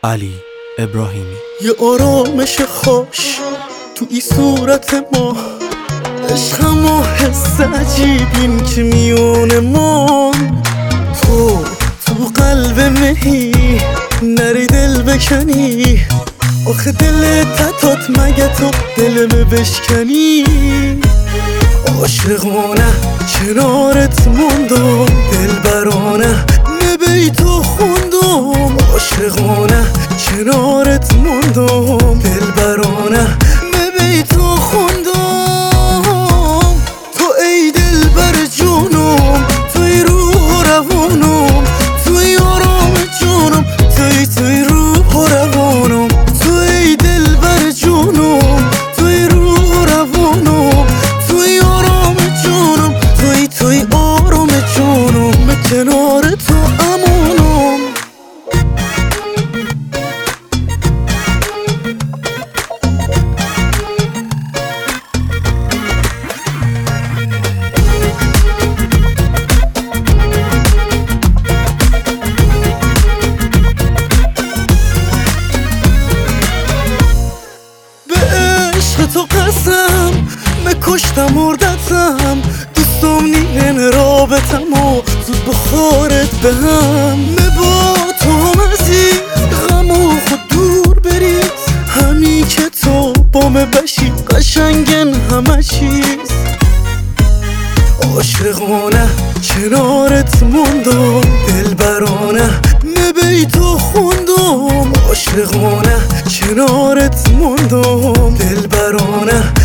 علی ابراهیمی. یه آرامش خوش تو ای صورت ما، عشقم و حس عجیبین که میونه ما. تو قلب مهی نری دل بکنی، آخه دل تتات مگه تو دلمه بشکنی. عاشقانه کنارت موندم، دلبرانه بیتو خوندم. عاشقانه کنارت موندم، دلبرانه بیتو خوندم. تو ای دلبر جونم، توی روح و روانم، توی آرام جونم، توی روح و روانم. تو ای دلبر جونم، توی روح و روانم، توی آرام جونم، توی آرام جونم. کنار تو امونم. به عشق تو قسم مکشتم مردتم، دوستم نین رابطم و زود بخارت به هم. با تو هم از این غم و خود دور برید، همی که تو بامه بشی قشنگن همه چیز. عاشقانه کنارت موندم، دلبرانه بیتو خوندم. عاشقانه کنارت موندم، دلبرانه